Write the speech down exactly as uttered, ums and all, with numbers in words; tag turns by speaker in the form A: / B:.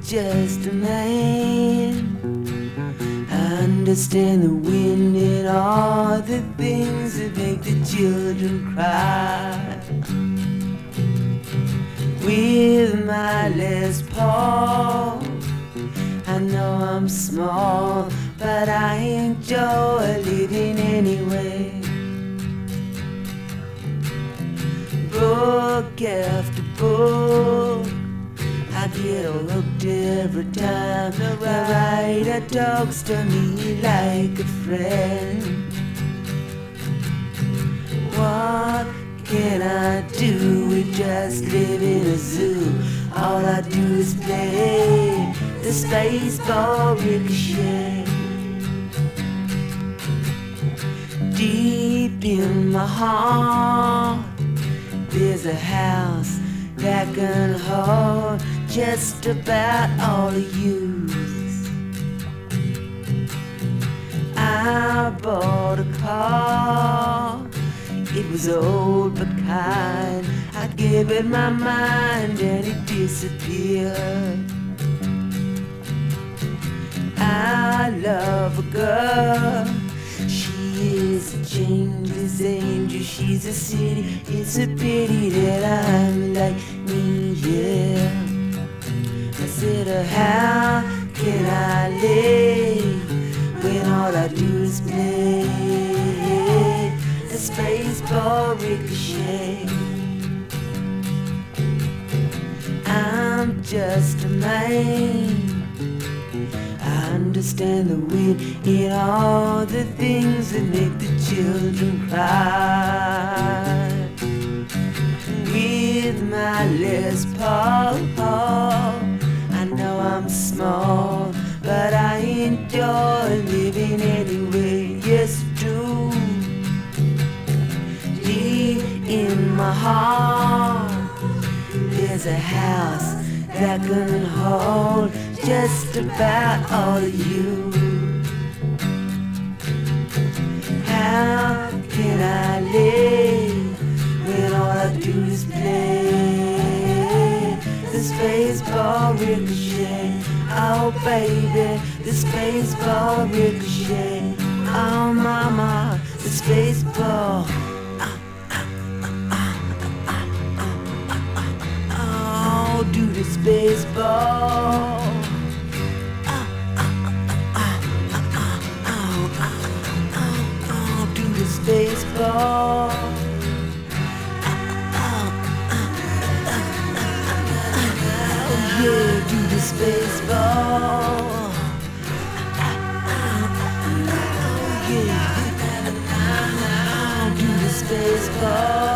A: just a man. I understand the wind and all the things that make the children cry. With my Les Paul, I know I'm small, but I enjoy living anyway. Book after book, I get hooked every time the writer talks to me like a friend. What can I do? We just live in a zoo. All I do is play the Spaceball Ricochet. Deep in my heart, there's a house that can hold just about all of you. I bought a car, it was old but kind. I gave it my mind and it disappeared. I love a girl, she is a changeless angel. She's a city, it's a pity that I'm like me, yeah. I said, uh, how can I live when all I do is play the Spaceball Ricochet? I'm just a man. I understand the wind in all the things that make the children cry. With my Les Paul, I know I'm small, but I enjoy living anyway. Yes, I do. Deep in my heart, there's a house that can hold just about all of you. How can I live when all I do is play the Spaceball Ricochet? Oh baby, the Spaceball Ricochet. Oh mama, the Spaceball. Oh, do the Spaceball. Baseball. Oh yeah, do this baseball. Oh yeah, do this baseball.